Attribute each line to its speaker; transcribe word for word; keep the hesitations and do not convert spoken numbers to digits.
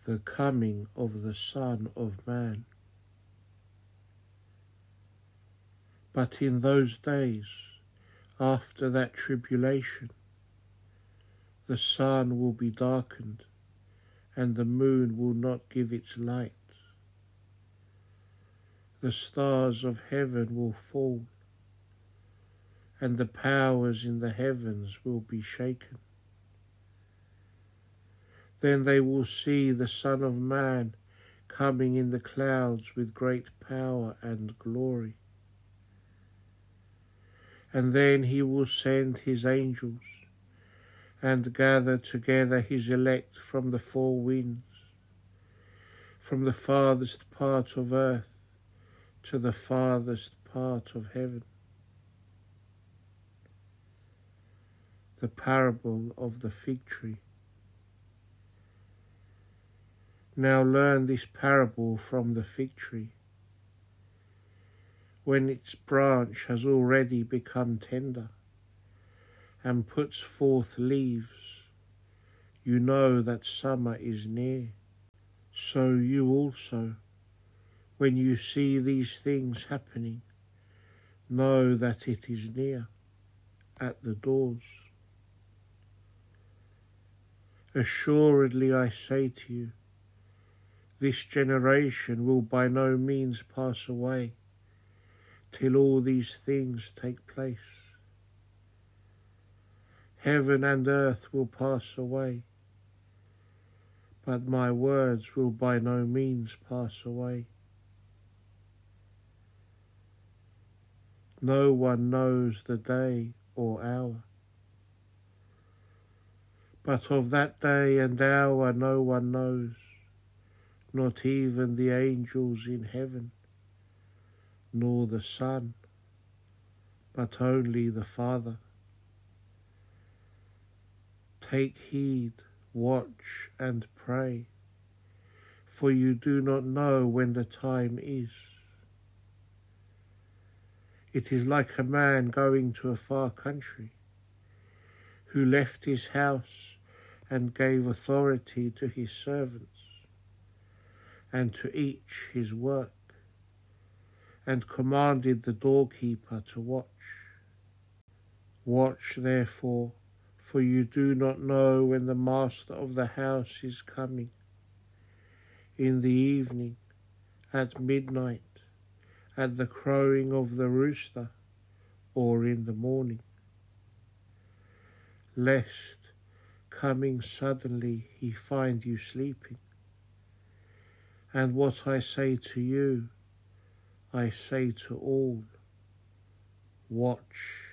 Speaker 1: the coming of the Son of Man. But in those days, after that tribulation, the sun will be darkened, and the moon will not give its light. The stars of heaven will fall, and the powers in the heavens will be shaken. Then they will see the Son of Man coming in the clouds with great power and glory. And then he will send his angels and gather together his elect from the four winds, from the farthest part of earth to the farthest part of heaven. The parable of the fig tree. Now learn this parable from the fig tree. When its branch has already become tender and puts forth leaves, you know that summer is near. So you also, when you see these things happening, know that it is near, at the doors. Assuredly I say to you, this generation will by no means pass away till all these things take place. Heaven and earth will pass away, but my words will by no means pass away. No one knows the day or hour, but of that day and hour no one knows, not even the angels in heaven, nor the Son, but only the Father. Take heed, watch and pray, for you do not know when the time is. It is like a man going to a far country, who left his house and gave authority to his servants, and to each his work, and commanded the doorkeeper to watch. Watch therefore, for you do not know when the master of the house is coming, in the evening, at midnight, at the crowing of the rooster, or in the morning, lest, coming suddenly, he find you sleeping. And what I say to you, I say to all, watch.